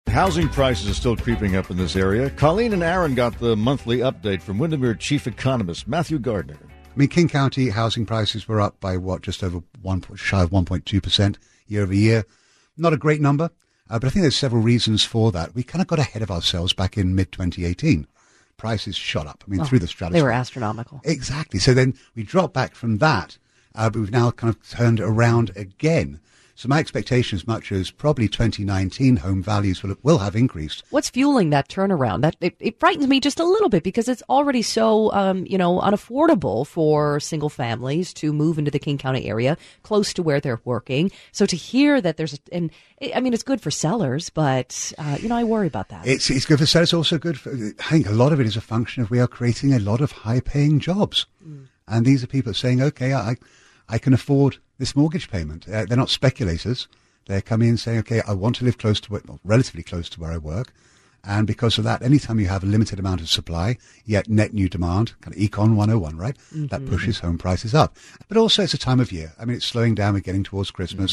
Housing prices are still creeping up in this area. Colleen and Aaron got the monthly update from Windermere chief economist Matthew Gardner. I mean, King County housing prices were up by just over shy of 1.2% year over year. Not a great number, but I think there's several reasons for that. We kind of got ahead of ourselves back in mid-2018. Prices shot up. I mean, through the stratosphere. They were astronomical. Exactly. So then we dropped back from that, but we've now kind of turned around again. So my expectation, as much as probably 2019 home values will have increased. What's fueling that turnaround? That it frightens me just a little bit because it's already so unaffordable for single families to move into the King County area close to where they're working. So to hear that it's good for sellers, but I worry about that. It's good for sellers. Also good for, I think a lot of it is a function of we are creating a lot of high-paying jobs, and these are people saying, okay, I can afford this mortgage payment. They're not speculators. They're coming in saying, okay, I want to live relatively close to where I work. And because of that, anytime you have a limited amount of supply, yet net new demand, kind of Econ 101, right? Mm-hmm. That pushes home prices up. But also it's a time of year. I mean, it's slowing down. We're getting towards Christmas.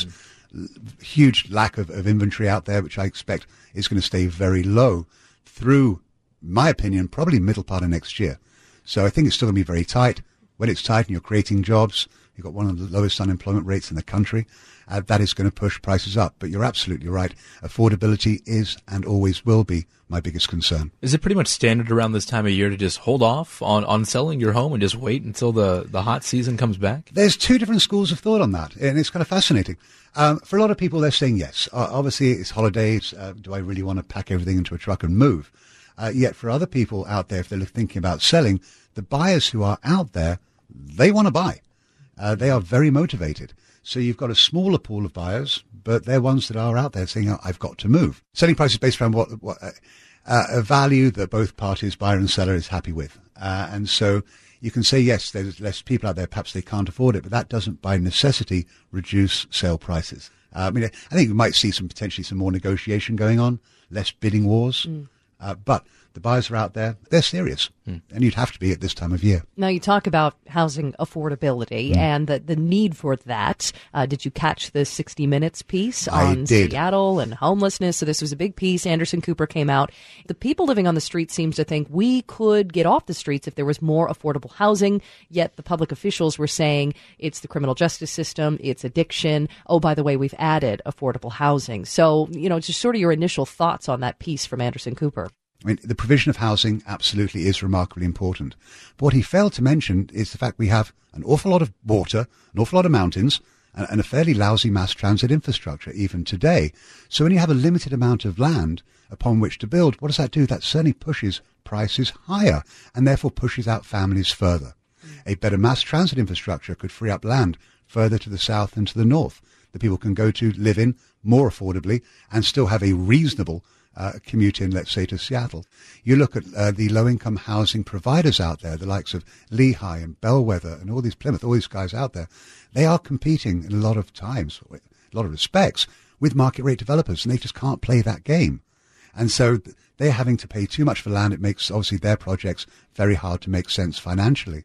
Huge lack of inventory out there, which I expect is going to stay very low through, my opinion, probably middle part of next year. So I think it's still going to be very tight. When it's tight and you're creating jobs, you've got one of the lowest unemployment rates in the country. That is going to push prices up. But you're absolutely right. Affordability is and always will be my biggest concern. Is it pretty much standard around this time of year to just hold off on selling your home and just wait until the hot season comes back? There's two different schools of thought on that, and it's kind of fascinating. For a lot of people, they're saying yes. Obviously, it's holidays. Do I really want to pack everything into a truck and move? Yet for other people out there, if they're thinking about selling, the buyers who are out there, they want to buy. They are very motivated. So you've got a smaller pool of buyers, but they're ones that are out there saying, oh, I've got to move. Selling price is based around a value that both parties, buyer and seller, is happy with. And so you can say, yes, there's less people out there, perhaps they can't afford it, but that doesn't by necessity reduce sale prices. I think we might see potentially some more negotiation going on, less bidding wars, but the buyers are out there. They're serious, and you'd have to be at this time of year. Now, you talk about housing affordability and the need for that. Did you catch the 60 Minutes piece on Seattle and homelessness? So this was a big piece. Anderson Cooper came out. The people living on the streets seems to think we could get off the streets if there was more affordable housing, yet the public officials were saying it's the criminal justice system, it's addiction. Oh, by the way, we've added affordable housing. So, just sort of your initial thoughts on that piece from Anderson Cooper. I mean, the provision of housing absolutely is remarkably important. But what he failed to mention is the fact we have an awful lot of water, an awful lot of mountains, and a fairly lousy mass transit infrastructure even today. So when you have a limited amount of land upon which to build, what does that do? That certainly pushes prices higher and therefore pushes out families further. A better mass transit infrastructure could free up land further to the south and to the north that people can go to, live in more affordably, and still have a reasonable commute in, let's say, to Seattle. You look at the low-income housing providers out there, the likes of Lehigh and Bellwether and all these Plymouth, all these guys out there, they are competing in a lot of times, a lot of respects, with market rate developers, and they just can't play that game. And so they're having to pay too much for land. It makes, obviously, their projects very hard to make sense financially.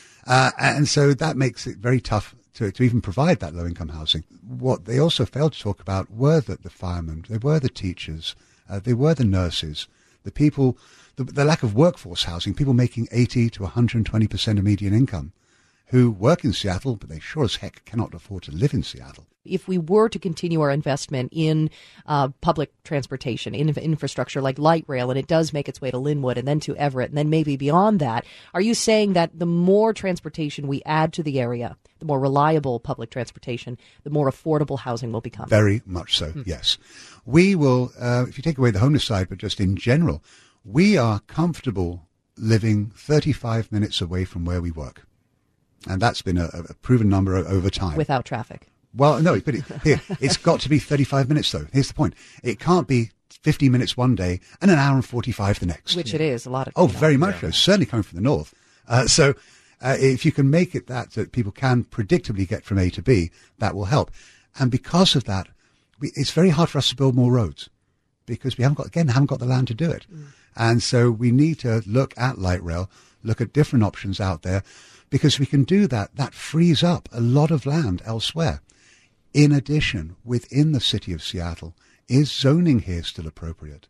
And so that makes it very tough to even provide that low-income housing. What they also failed to talk about were the firemen, they were the teachers, they were the nurses, the people, the lack of workforce housing, people making 80 to 120% of median income who work in Seattle, but they sure as heck cannot afford to live in Seattle. If we were to continue our investment in public transportation, in infrastructure like light rail, and it does make its way to Linwood and then to Everett and then maybe beyond that, are you saying that the more transportation we add to the area, the more reliable public transportation, the more affordable housing will become? Very much so, yes. We will, if you take away the homeless side, but just in general, we are comfortable living 35 minutes away from where we work. And that's been a proven number over time. Without traffic. Well, no, but it's got to be 35 minutes, though. Here's the point. It can't be 50 minutes one day and an hour and 45 the next. Which it is, a lot of time. Oh, very much so. Certainly coming from the north. So if you can make it that people can predictably get from A to B, that will help. And because of that, it's very hard for us to build more roads because we haven't got the land to do it. And so we need to look at light rail, look at different options out there, because we can do that. That frees up a lot of land elsewhere. In addition, within the city of Seattle, is zoning here still appropriate?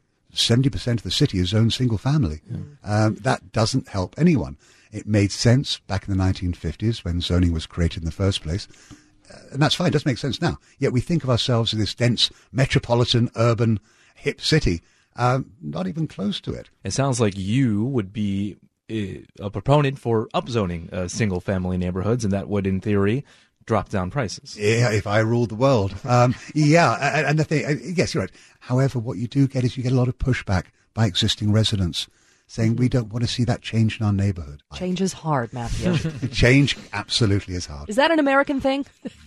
70% of the city is zoned single family. That doesn't help anyone. It made sense back in the 1950s when zoning was created in the first place. And that's fine. It does make sense now. Yet we think of ourselves as this dense, metropolitan, urban, hip city. Not even close to it. It sounds like you would be a proponent for upzoning single-family neighborhoods, and that would, in theory, drop down prices. Yeah, if I ruled the world. And the thing, yes, you're right. However, what you do get is you get a lot of pushback by existing residents saying we don't want to see that change in our neighborhood. Change is hard, Matthew. Change absolutely is hard. Is that an American thing?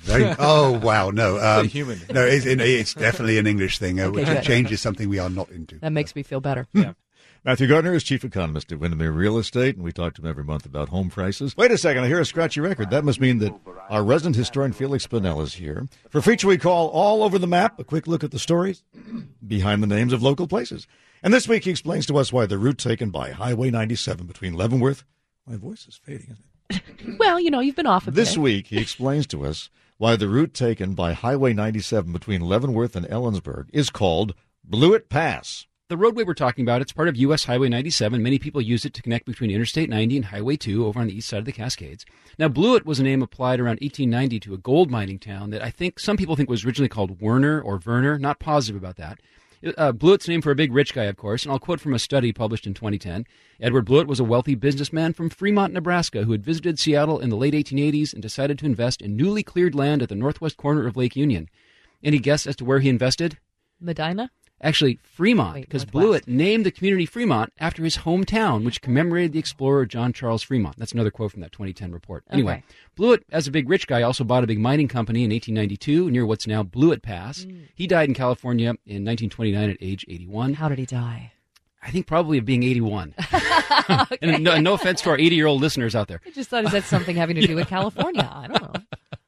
Oh, wow, no. It's a human. No, it's definitely an English thing. Okay, change is something we are not into. That makes me feel better. Yeah. Matthew Gardner is chief economist at Windermere Real Estate, and we talk to him every month about home prices. Wait a second, I hear a scratchy record. That must mean that our resident historian Felix Pennell is here. For a feature we call All Over the Map, a quick look at the stories behind the names of local places. And this week he explains to us why the route taken by Highway 97 between Leavenworth... My voice is fading, isn't it? Well, you've been off a bit. This week he explains to us why the route taken by Highway 97 between Leavenworth and Ellensburg is called Blewett Pass. The roadway we're talking about, it's part of U.S. Highway 97. Many people use it to connect between Interstate 90 and Highway 2 over on the east side of the Cascades. Now, Blewett was a name applied around 1890 to a gold mining town that I think some people think was originally called Werner or Werner. Not positive about that. Blewett's named for a big rich guy, of course, and I'll quote from a study published in 2010. Edward Blewett was a wealthy businessman from Fremont, Nebraska, who had visited Seattle in the late 1880s and decided to invest in newly cleared land at the northwest corner of Lake Union. Any guess as to where he invested? Medina? Actually, Fremont, because Blewett named the community Fremont after his hometown, which commemorated the explorer John Charles Fremont. That's another quote from that 2010 report. Anyway, okay. Blewett, as a big rich guy, also bought a big mining company in 1892 near what's now Blewett Pass. He died in California in 1929 at age 81. How did he die? I think probably of being 81. Okay. And no offense to our 80-year-old listeners out there. I just thought, is that something having to do with California? I don't know.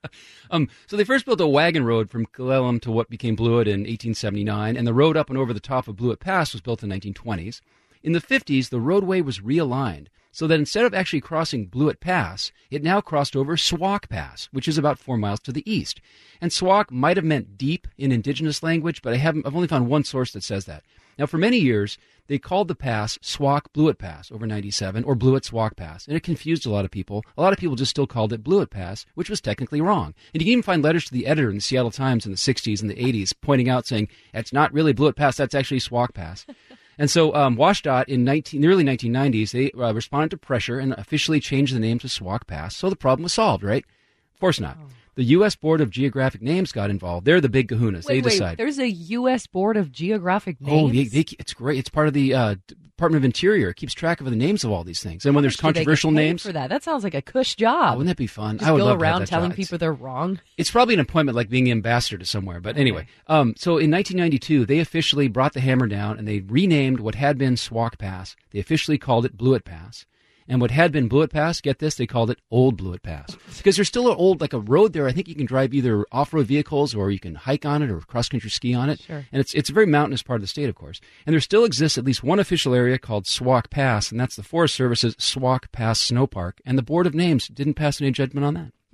So they first built a wagon road from Cle to what became Blewett in 1879, and the road up and over the top of Blewett Pass was built in the 1920s. In the 50s, the roadway was realigned so that instead of actually crossing Blewett Pass, it now crossed over Swauk Pass, which is about 4 miles to the east. And Swauk might have meant deep in indigenous language, but I've only found one source that says that. Now, for many years, they called the pass Swauk Blewett Pass over 97 or Blewett Swauk Pass, and it confused a lot of people. A lot of people just still called it Blewett Pass, which was technically wrong. And you can even find letters to the editor in the Seattle Times in the 60s and the 80s pointing out, saying, it's not really Blewett Pass, that's actually Swauk Pass. And so WashDOT in the early 1990s, they responded to pressure and officially changed the name to Swauk Pass, so the problem was solved, right? Of course not. Oh. The U.S. Board of Geographic Names got involved. They're the big kahunas. They decide. There's a U.S. Board of Geographic Names? Oh, it's great. It's part of the Department of Interior. It keeps track of the names of all these things. And when there's controversial names. For that sounds like a cush job. Oh, wouldn't that be fun? Just I would go love around to have that telling job. people they're wrong. It's probably an appointment like being the ambassador to somewhere. But anyway, so in 1992, they officially brought the hammer down and they renamed what had been Swauk Pass. They officially called it Blewett Pass. And what had been Blewett Pass, get this, they called it Old Blewett Pass. Because there's still a road there. I think you can drive either off-road vehicles or you can hike on it or cross-country ski on it. Sure. And it's a very mountainous part of the state, of course. And there still exists at least one official area called Swauk Pass, and that's the Forest Service's Swauk Pass Snow Park. And the Board of Names didn't pass any judgment on that.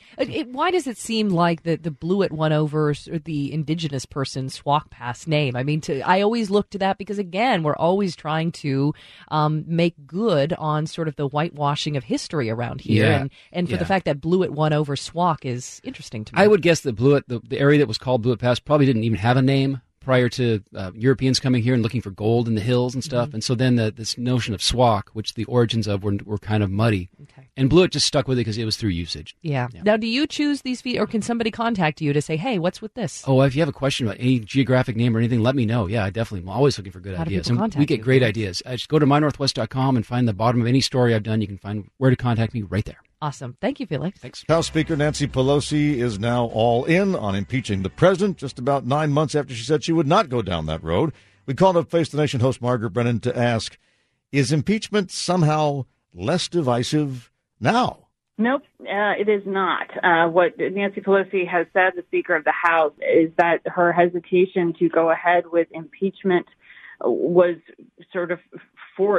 Why does it seem like the Blewett won over the indigenous person Swauk Pass name? I mean, I always look to that because, again, we're always trying to make good on sort of the whitewashing of history around here. And for the fact that Blewett won over Swauk is interesting to me. I would guess that Blewett, the area that was called Blewett Pass, probably didn't even have a name prior to Europeans coming here and looking for gold in the hills and stuff. Mm-hmm. And so then this notion of Swauk, which the origins of were kind of muddy. Okay. And Blewett just stuck with it because it was through usage. Yeah. Now, do you choose these feet, or can somebody contact you to say, hey, what's with this? Oh, if you have a question about any geographic name or anything, let me know. Yeah, I definitely am always looking for good ideas. And we get great ideas. Just go to mynorthwest.com and find the bottom of any story I've done. You can find where to contact me right there. Awesome. Thank you, Felix. Thanks. House Speaker Nancy Pelosi is now all in on impeaching the president just about 9 months after she said she would not go down that road. We called up Face the Nation host Margaret Brennan to ask, is impeachment somehow less divisive now? Nope, it is not. What Nancy Pelosi has said, the Speaker of the House, is that her hesitation to go ahead with impeachment was sort of forced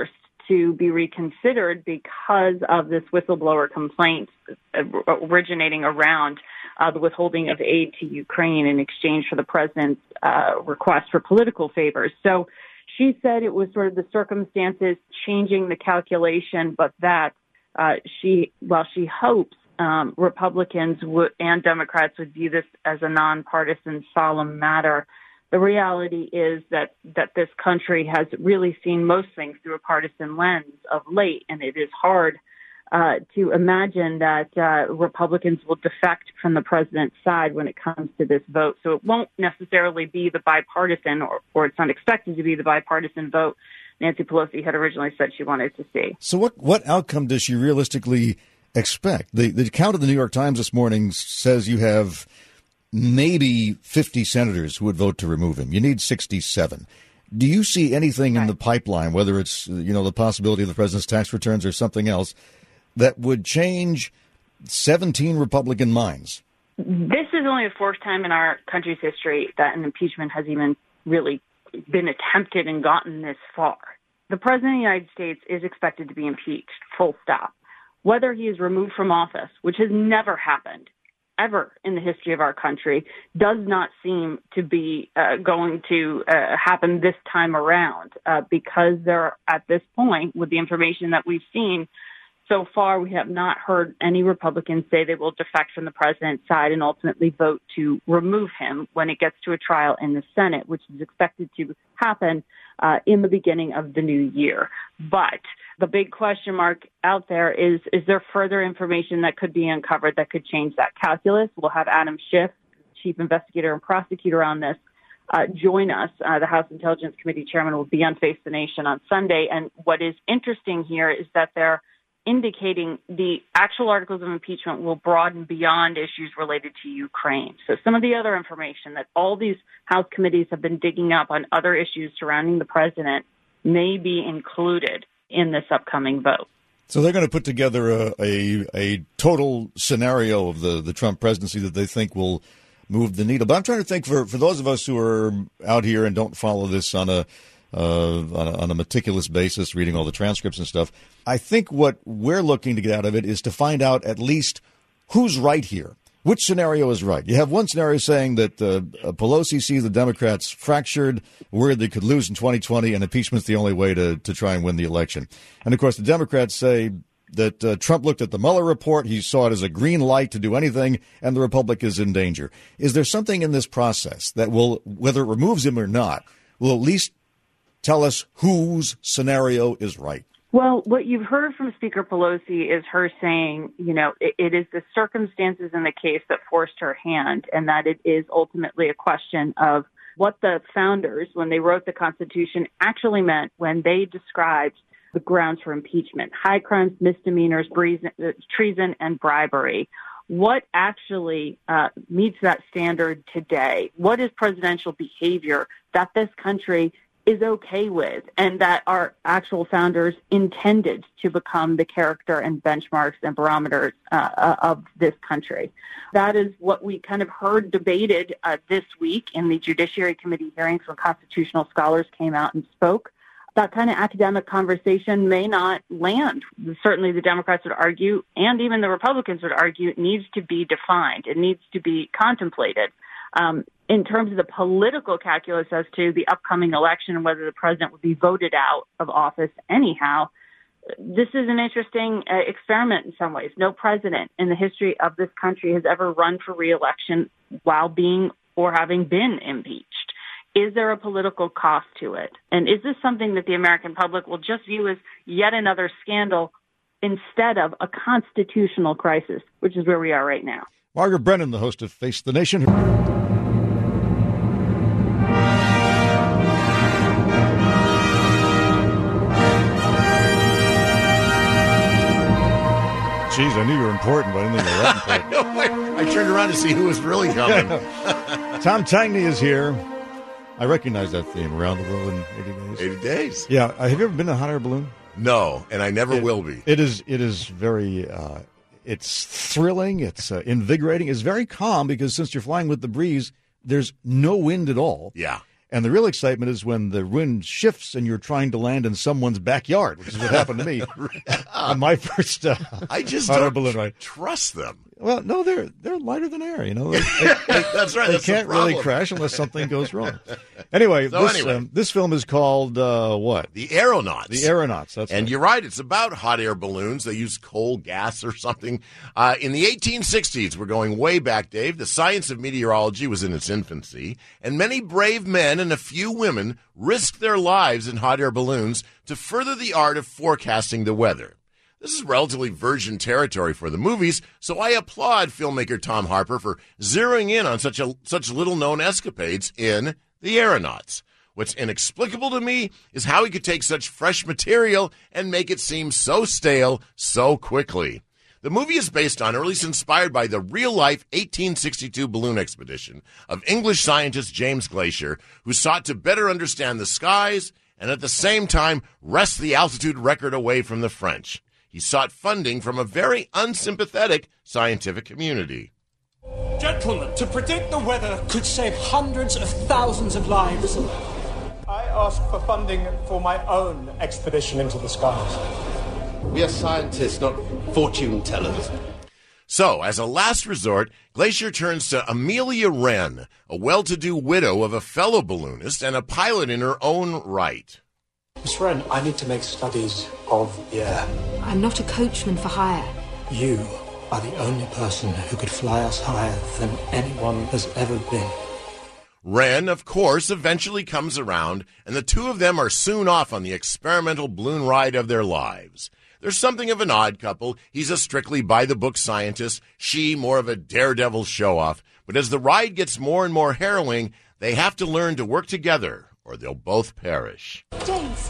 to be reconsidered because of this whistleblower complaint originating around the withholding of aid to Ukraine in exchange for the president's request for political favors. So she said it was sort of the circumstances changing the calculation, but that she hopes Republicans and Democrats would view this as a nonpartisan, solemn matter. The reality is that this country has really seen most things through a partisan lens of late, and it is hard to imagine that Republicans will defect from the president's side when it comes to this vote. So it won't necessarily be the bipartisan, or it's not expected to be the bipartisan vote Nancy Pelosi had originally said she wanted to see. So what outcome does she realistically expect? The count of the New York Times this morning says you have maybe 50 senators who would vote to remove him. You need 67. Do you see anything in the pipeline, whether it's the possibility of the president's tax returns or something else, that would change 17 Republican minds? This is only the fourth time in our country's history that an impeachment has even really been attempted and gotten this far. The president of the United States is expected to be impeached, full stop. Whether he is removed from office, which has never happened, ever in the history of our country, does not seem to be going to happen this time around because there, at this point, with the information that we've seen so far, we have not heard any Republicans say they will defect from the president's side and ultimately vote to remove him when it gets to a trial in the Senate, which is expected to happen in the beginning of the new year. But the big question mark out there is there further information that could be uncovered that could change that calculus? We'll have Adam Schiff, chief investigator and prosecutor on this, join us. The House Intelligence Committee chairman will be on Face the Nation on Sunday. And what is interesting here is that they're indicating the actual articles of impeachment will broaden beyond issues related to Ukraine. So some of the other information that all these House committees have been digging up on other issues surrounding the president may be included in this upcoming vote. So they're going to put together a total scenario of the Trump presidency that they think will move the needle. But I'm trying to think for those of us who are out here and don't follow this on a meticulous basis, reading all the transcripts and stuff, I think what we're looking to get out of it is to find out at least who's right here. Which scenario is right? You have one scenario saying that Pelosi sees the Democrats fractured, worried they could lose in 2020, and impeachment's the only way to try and win the election. And, of course, the Democrats say that Trump looked at the Mueller report, he saw it as a green light to do anything, and the Republic is in danger. Is there something in this process that will, whether it removes him or not, will at least tell us whose scenario is right? Well, what you've heard from Speaker Pelosi is her saying, it is the circumstances in the case that forced her hand, and that it is ultimately a question of what the founders, when they wrote the Constitution, actually meant when they described the grounds for impeachment: high crimes, misdemeanors, treason, and bribery. What actually meets that standard today? What is presidential behavior that this country is okay with, and that our actual founders intended to become the character and benchmarks and barometers of this country? That is what we kind of heard debated this week in the Judiciary Committee hearings when constitutional scholars came out and spoke. That kind of academic conversation may not land. Certainly the Democrats would argue, and even the Republicans would argue, it needs to be defined. It needs to be contemplated. In terms of the political calculus as to the upcoming election and whether the president would be voted out of office anyhow, this is an interesting experiment in some ways. No president in the history of this country has ever run for re-election while being or having been impeached. Is there a political cost to it? And is this something that the American public will just view as yet another scandal instead of a constitutional crisis, which is where we are right now? Margaret Brennan, the host of Face the Nation. Jeez, I knew you were important, but I didn't think you were that important. I turned around to see who was really coming. Tom Tangney is here. I recognize that theme, Around the World in 80 Days. 80 Days. Yeah. Have you ever been in a hot air balloon? No, and I never will be. It is very, it's thrilling, it's invigorating, it's very calm because since you're flying with the breeze, there's no wind at all. Yeah. And the real excitement is when the wind shifts and you're trying to land in someone's backyard, which is what happened to me on my first I just hot air don't balloon ride. trust them. Well, no, they're lighter than air. You know, That's right. they That's can't the really problem. crash unless something goes wrong. Anyway, this film is called what? The Aeronauts. The Aeronauts. That's And right. you're right. It's about hot air balloons. They use coal gas or something. In the 1860s, we're going way back, Dave. The science of meteorology was in its infancy, and many brave men and a few women risked their lives in hot air balloons to further the art of forecasting the weather. This is relatively virgin territory for the movies, so I applaud filmmaker Tom Harper for zeroing in on such little-known escapades in The Aeronauts. What's inexplicable to me is how he could take such fresh material and make it seem so stale so quickly. The movie is based on, or at least inspired by, the real-life 1862 balloon expedition of English scientist James Glaisher, who sought to better understand the skies and at the same time wrest the altitude record away from the French. He sought funding from a very unsympathetic scientific community. Gentlemen, to predict the weather could save hundreds of thousands of lives. I ask for funding for my own expedition into the skies. We are scientists, not fortune tellers. So, as a last resort, Glaisher turns to Amelia Wren, a well-to-do widow of a fellow balloonist and a pilot in her own right. Miss Wren, I need to make studies of the air. I'm not a coachman for hire. You are the only person who could fly us higher than anyone has ever been. Wren, of course, eventually comes around, and the two of them are soon off on the experimental balloon ride of their lives. They're something of an odd couple. He's a strictly by-the-book scientist, she more of a daredevil show-off. But as the ride gets more and more harrowing, they have to learn to work together, or they'll both perish. James,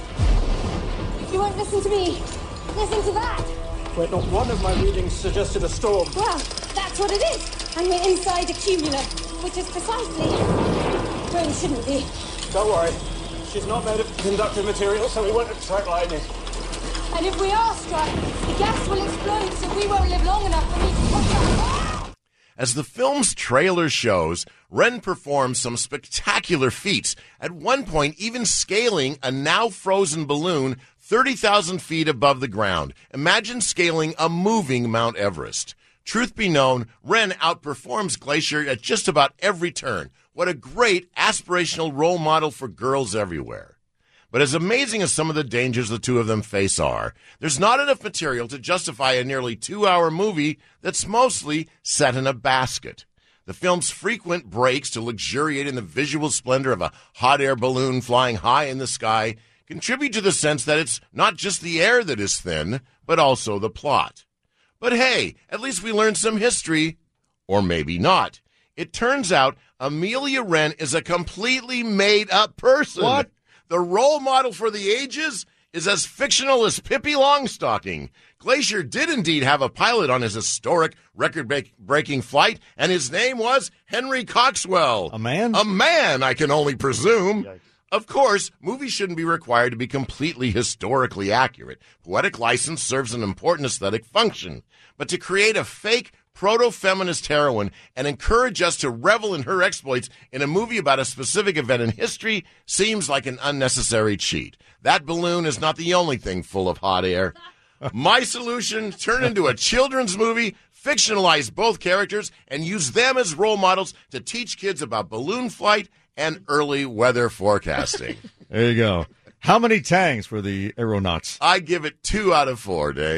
if you won't listen to me, listen to that. Wait, not one of my readings suggested a storm. Well, that's what it is. And we're inside a cumulus, which is precisely where we shouldn't be. Don't worry. She's not made of conductive material, so we won't attract lightning. And if we are struck, the gas will explode, so we won't live long enough for me to catch up. As the film's trailer shows, Wren performs some spectacular feats, at one point even scaling a now-frozen balloon 30,000 feet above the ground. Imagine scaling a moving Mount Everest. Truth be known, Wren outperforms Glaisher at just about every turn. What a great aspirational role model for girls everywhere. But as amazing as some of the dangers the two of them face are, there's not enough material to justify a nearly 2-hour movie that's mostly set in a basket. The film's frequent breaks to luxuriate in the visual splendor of a hot air balloon flying high in the sky contribute to the sense that it's not just the air that is thin, but also the plot. But hey, at least we learned some history. Or maybe not. It turns out Amelia Wren is a completely made-up person. What? The role model for the ages is as fictional as Pippi Longstocking. Glaisher did indeed have a pilot on his historic record-breaking flight, and his name was Henry Coxwell. A man? A man, I can only presume. Yikes. Of course, movies shouldn't be required to be completely historically accurate. Poetic license serves an important aesthetic function. But to create a fake proto-feminist heroine and encourage us to revel in her exploits in a movie about a specific event in history seems like an unnecessary cheat. That balloon is not the only thing full of hot air. My solution, turn into a children's movie, fictionalize both characters, and use them as role models to teach kids about balloon flight and early weather forecasting. There you go. How many tangs for the Aeronauts? I give it 2 out of 4, Dave.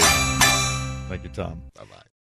Thank you, Tom. Bye-bye.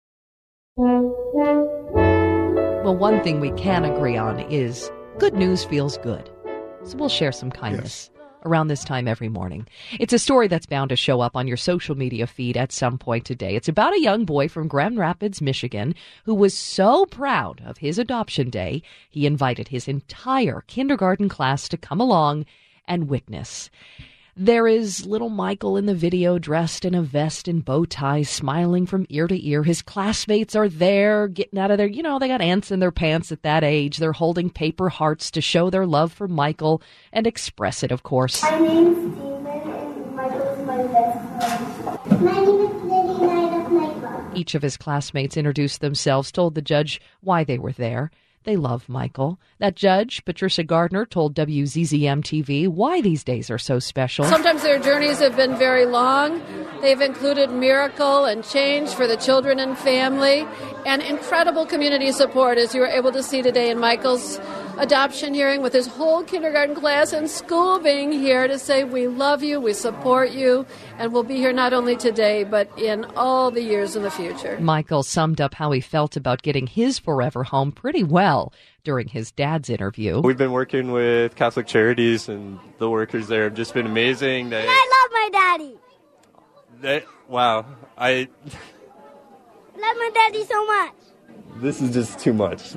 Well, one thing we can agree on is good news feels good. So we'll share some kindness around this time every morning. It's a story that's bound to show up on your social media feed at some point today. It's about a young boy from Grand Rapids, Michigan, who was so proud of his adoption day, he invited his entire kindergarten class to come along and witness. There is little Michael in the video dressed in a vest and bow tie, smiling from ear to ear. His classmates are there, getting out of their, they got ants in their pants at that age. They're holding paper hearts to show their love for Michael and express it, of course. My name is Steven and Michael is my best friend. My name is Lily and I love Michael. Each of his classmates introduced themselves, told the judge why they were there. They love Michael. That judge, Patricia Gardner, told WZZM-TV why these days are so special. Sometimes their journeys have been very long. They've included miracle and change for the children and family, and incredible community support, as you were able to see today in Michael's adoption hearing, with his whole kindergarten class and school being here to say, we love you, we support you, and we'll be here not only today, but in all the years in the future. Michael summed up how he felt about getting his forever home pretty well during his dad's interview. We've been working with Catholic Charities, and the workers there have just been amazing. And I love my daddy. Wow. I love my daddy so much. This is just too much.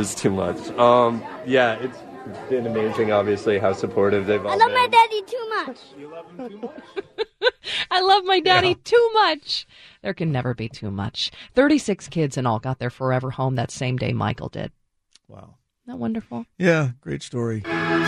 Yeah, it's been amazing, obviously, how supportive they've all been. I love my daddy too much. You love him too much? I love my daddy too much. There can never be too much. 36 kids in all got their forever home that same day Michael did. Wow. Isn't that wonderful? Yeah, great story.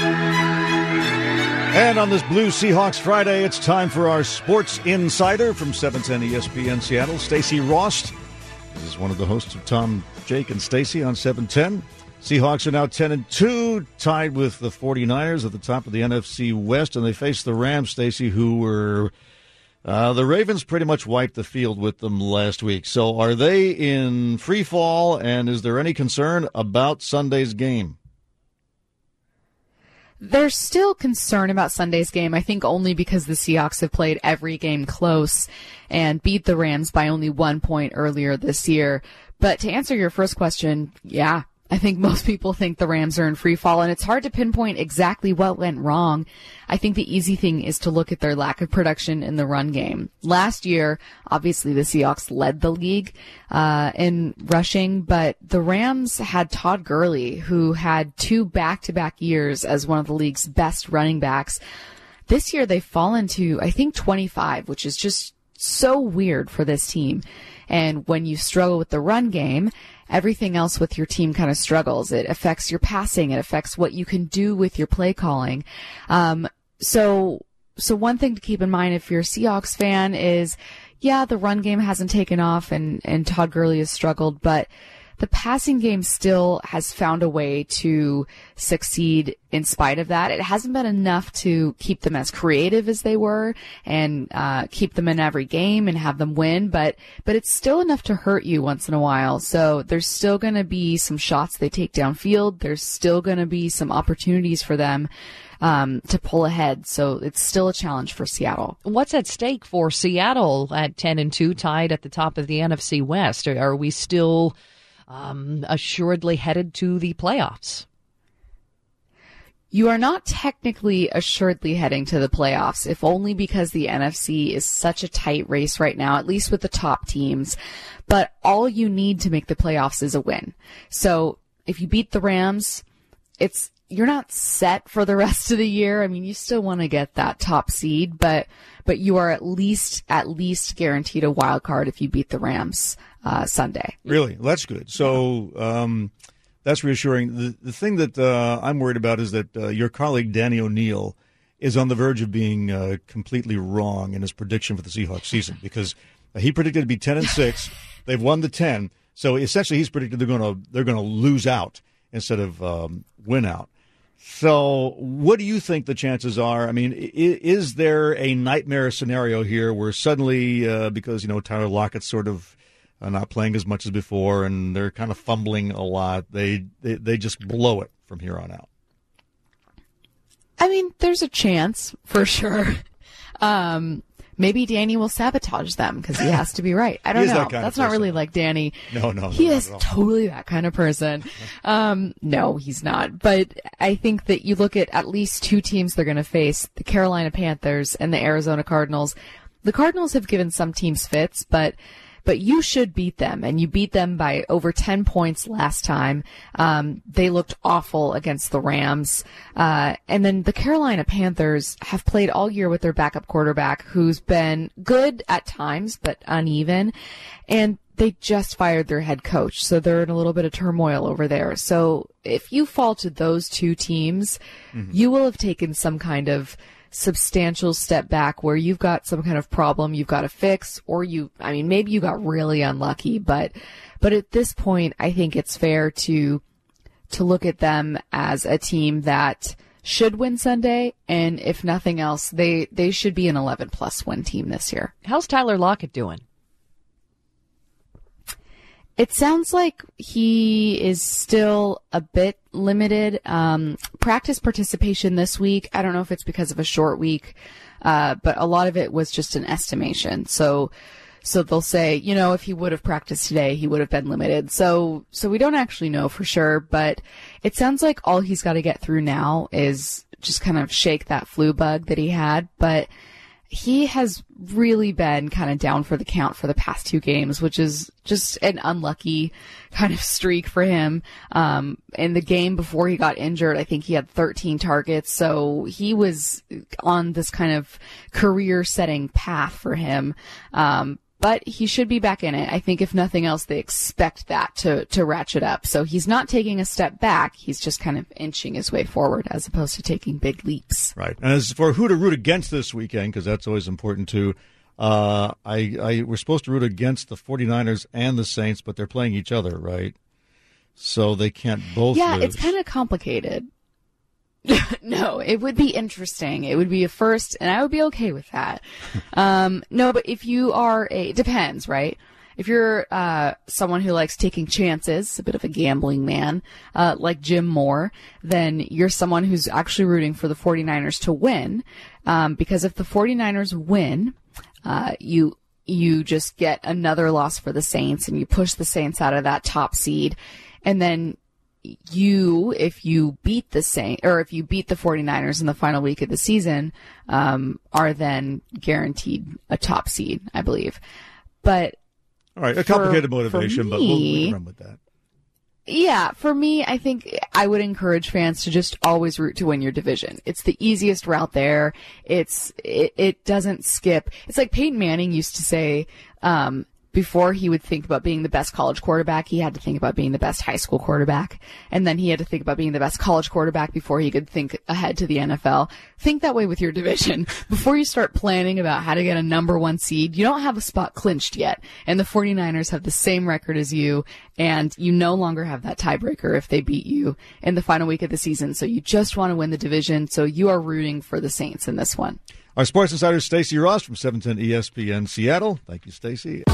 And on this Blue Seahawks Friday, it's time for our Sports Insider from 710 ESPN Seattle. Stacey Rost is one of the hosts of Tom, Jake, and Stacey on 710. Seahawks are now 10-2, tied with the 49ers at the top of the NFC West, and they face the Rams, Stacey, who were the Ravens pretty much wiped the field with them last week. So are they in free fall, and is there any concern about Sunday's game? There's still concern about Sunday's game, I think only because the Seahawks have played every game close and beat the Rams by only 1 point earlier this year. But to answer your first question, yeah, I think most people think the Rams are in free fall, and it's hard to pinpoint exactly what went wrong. I think the easy thing is to look at their lack of production in the run game. Last year, obviously the Seahawks led the league in rushing, but the Rams had Todd Gurley, who had 2 back-to-back years as one of the league's best running backs. This year they've fallen to, I think, 25, which is just so weird for this team. And when you struggle with the run game, everything else with your team kind of struggles. It affects your passing. It affects what you can do with your play calling. So one thing to keep in mind if you're a Seahawks fan is, yeah, the run game hasn't taken off and Todd Gurley has struggled, but the passing game still has found a way to succeed in spite of that. It hasn't been enough to keep them as creative as they were and keep them in every game and have them win, but it's still enough to hurt you once in a while. So there's still going to be some shots they take downfield. There's still going to be some opportunities for them to pull ahead. So it's still a challenge for Seattle. What's at stake for Seattle at 10-2, tied at the top of the NFC West? Are we still assuredly headed to the playoffs? You are not technically assuredly heading to the playoffs, if only because the NFC is such a tight race right now, at least with the top teams. But all you need to make the playoffs is a win. So if you beat the Rams, you're not set for the rest of the year. I mean, you still want to get that top seed, but you are at least guaranteed a wild card if you beat the Rams Sunday. Really? That's good. So that's reassuring. The thing that I'm worried about is that your colleague Danny O'Neill is on the verge of being completely wrong in his prediction for the Seahawks season, because he predicted to be 10-6. They've won the 10. So essentially he's predicted they're going to lose out instead of win out. So what do you think the chances are? I mean, is there a nightmare scenario here where suddenly, because, Tyler Lockett's sort of not playing as much as before and they're kind of fumbling a lot, they just blow it from here on out? I mean, there's a chance for sure. Maybe Danny will sabotage them because he has to be right. I don't know. That's not really like Danny. No. He is totally that kind of person. No, he's not. But I think that you look at least 2 teams they're going to face, the Carolina Panthers and the Arizona Cardinals. The Cardinals have given some teams fits, but you should beat them, and you beat them by over 10 points last time. They looked awful against the Rams. And then the Carolina Panthers have played all year with their backup quarterback, who's been good at times, but uneven. And they just fired their head coach, so they're in a little bit of turmoil over there. So if you fall to those 2 teams, you will have taken some kind of substantial step back where you've got some kind of problem you've got to fix, or maybe you got really unlucky, but at this point I think it's fair to to look at them as a team that should win Sunday, and if nothing else, they should be an 11-plus win team this year. How's Tyler Lockett doing? It sounds like he is still a bit limited. Practice participation this week, I don't know if it's because of a short week, but a lot of it was just an estimation. So they'll say, if he would have practiced today, he would have been limited. So we don't actually know for sure, but it sounds like all he's got to get through now is just kind of shake that flu bug that he had. But he has really been kind of down for the count for the past 2 games, which is just an unlucky kind of streak for him. In the game before he got injured, I think he had 13 targets. So he was on this kind of career-setting path for him. But he should be back in it. I think if nothing else, they expect that to ratchet up. So he's not taking a step back. He's just kind of inching his way forward as opposed to taking big leaps. Right. And as for who to root against this weekend, because that's always important too, we're supposed to root against the 49ers and the Saints, but they're playing each other, right? So they can't both lose. It's kind of complicated. No, it would be interesting. It would be a first, and I would be okay with that. No, but if you are it depends, right? If you're someone who likes taking chances, a bit of a gambling man, like Jim Moore, then you're someone who's actually rooting for the 49ers to win, because if the 49ers win, you just get another loss for the Saints, and you push the Saints out of that top seed, and then if you beat the 49ers in the final week of the season, are then guaranteed a top seed, I believe. But all right, a complicated motivation, but we'll run with that. Yeah, for me, I think I would encourage fans to just always root to win your division. It's the easiest route there. It doesn't skip. It's like Peyton Manning used to say, before he would think about being the best college quarterback, he had to think about being the best high school quarterback. And then he had to think about being the best college quarterback before he could think ahead to the NFL. Think that way with your division. Before you start planning about how to get a number 1 seed, you don't have a spot clinched yet. And the 49ers have the same record as you, and you no longer have that tiebreaker if they beat you in the final week of the season. So you just want to win the division. So you are rooting for the Saints in this one. Our sports insider, Stacey Ross from 710 ESPN Seattle. Thank you, Stacey.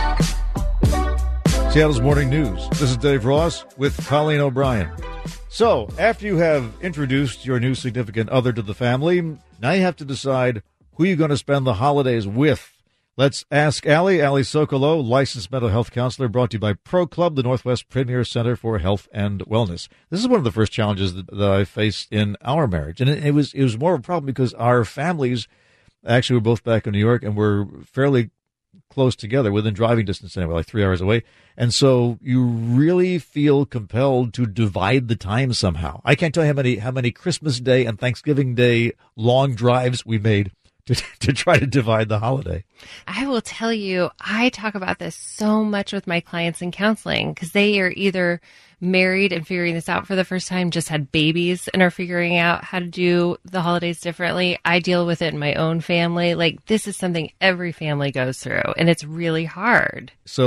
Seattle's Morning News. This is Dave Ross with Colleen O'Brien. So, after you have introduced your new significant other to the family, now you have to decide who you're going to spend the holidays with. Let's ask Allie Sokolow, licensed mental health counselor, brought to you by Pro Club, the Northwest Premier Center for Health and Wellness. This is one of the first challenges that I faced in our marriage, and it was more of a problem because our families actually were both back in New York and were fairly close together, within driving distance anyway, like 3 hours away. And so you really feel compelled to divide the time somehow. I can't tell you how many Christmas Day and Thanksgiving Day long drives we made to try to divide the holiday. I will tell you, I talk about this so much with my clients in counseling because they are either married and figuring this out for the first time, just had babies and are figuring out how to do the holidays differently. I deal with it in my own family. Like, this is something every family goes through, and it's really hard.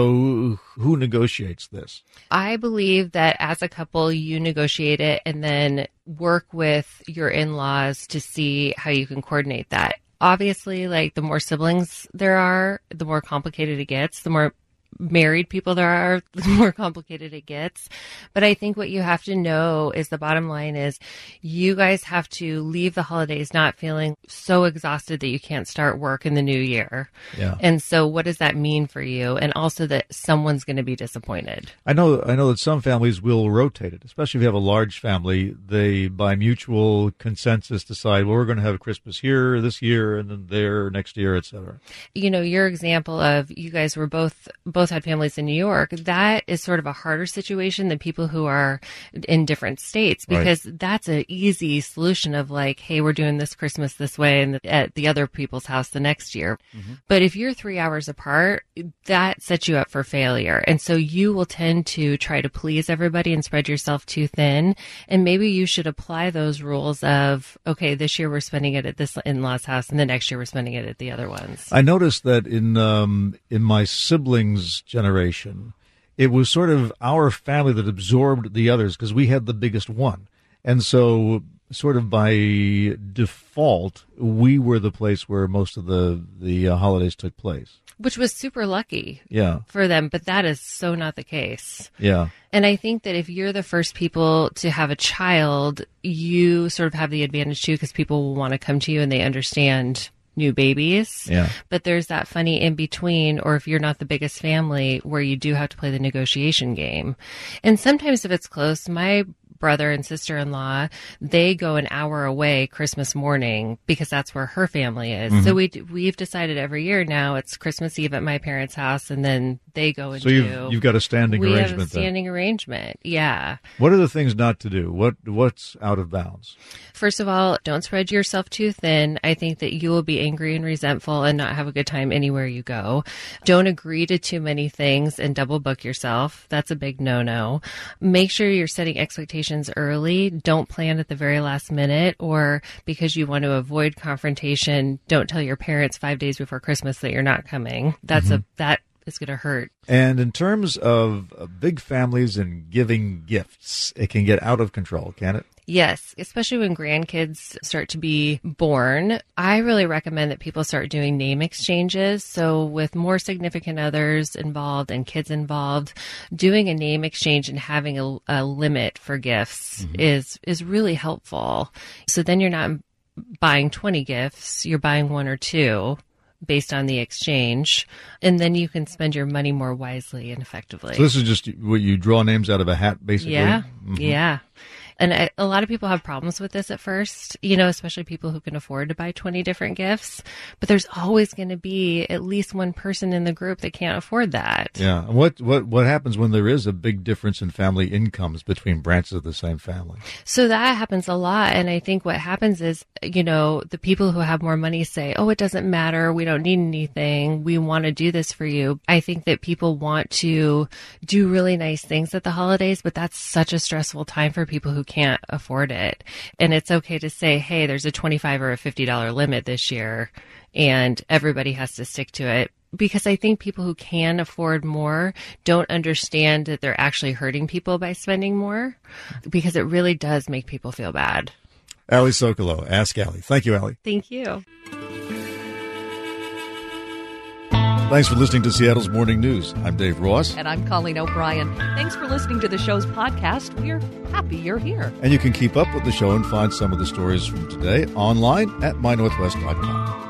So who negotiates this? I believe that as a couple, you negotiate it and then work with your in-laws to see how you can coordinate that. Obviously, like, the more siblings there are, the more complicated it gets. The more married people there are, the more complicated it gets. But I think what you have to know is the bottom line is you guys have to leave the holidays not feeling so exhausted that you can't start work in the new year. Yeah. And so what does that mean for you? And also that someone's going to be disappointed. I know that some families will rotate it, especially if you have a large family. They, by mutual consensus, decide, well, we're going to have Christmas here this year and then there next year, et cetera. You know, your example of you guys were both had families in New York, that is sort of a harder situation than people who are in different states, because that's an easy solution of like, hey, we're doing this Christmas this way and at the other people's house the next year. Mm-hmm. But if you're 3 hours apart, that sets you up for failure. And so you will tend to try to please everybody and spread yourself too thin. And maybe you should apply those rules of, okay, this year we're spending it at this in-law's house and the next year we're spending it at the other ones. I noticed that in my siblings' generation, it was sort of our family that absorbed the others because we had the biggest one. And so sort of by default, we were the place where most of the holidays took place. Which was super lucky for them, but that is so not the case. Yeah. And I think that if you're the first people to have a child, you sort of have the advantage too, because people will want to come to you and they understand new babies. Yeah. But there's that funny in between, or if you're not the biggest family, where you do have to play the negotiation game. And sometimes if it's close, my brother and sister-in-law, they go an hour away Christmas morning because that's where her family is. Mm-hmm. So we've decided every year now it's Christmas Eve at my parents' house, and then they go and you've got a standing arrangement. We have a standing arrangement. Yeah. What are the things not to do? What's out of bounds? First of all, don't spread yourself too thin. I think that you will be angry and resentful and not have a good time anywhere you go. Don't agree to too many things and double book yourself. That's a big no-no. Make sure you're setting expectations early. Don't plan at the very last minute, or because you want to avoid confrontation, don't tell your parents 5 days before Christmas that you're not coming. That is going to hurt. And in terms of big families and giving gifts, it can get out of control, can it? Yes, especially when grandkids start to be born. I really recommend that people start doing name exchanges. So with more significant others involved and kids involved, doing a name exchange and having a limit for gifts is really helpful. So then you're not buying 20 gifts, you're buying 1 or 2 based on the exchange, and then you can spend your money more wisely and effectively. So this is just what you draw names out of a hat, basically? Yeah, yeah. And a lot of people have problems with this at first, especially people who can afford to buy 20 different gifts. But there's always going to be at least one person in the group that can't afford that. Yeah. And what happens when there is a big difference in family incomes between branches of the same family? So that happens a lot. And I think what happens is, the people who have more money say, oh, it doesn't matter. We don't need anything. We want to do this for you. I think that people want to do really nice things at the holidays, but that's such a stressful time for people who can't afford it. And it's okay to say, hey, there's a $25 or a $50 limit this year, and everybody has to stick to it. Because I think people who can afford more don't understand that they're actually hurting people by spending more, because it really does make people feel bad. Ali Sokolow, Ask Ali. Thank you, Ali. Thank you. Thanks for listening to Seattle's Morning News. I'm Dave Ross. And I'm Colleen O'Brien. Thanks for listening to the show's podcast. We're happy you're here. And you can keep up with the show and find some of the stories from today online at mynorthwest.com.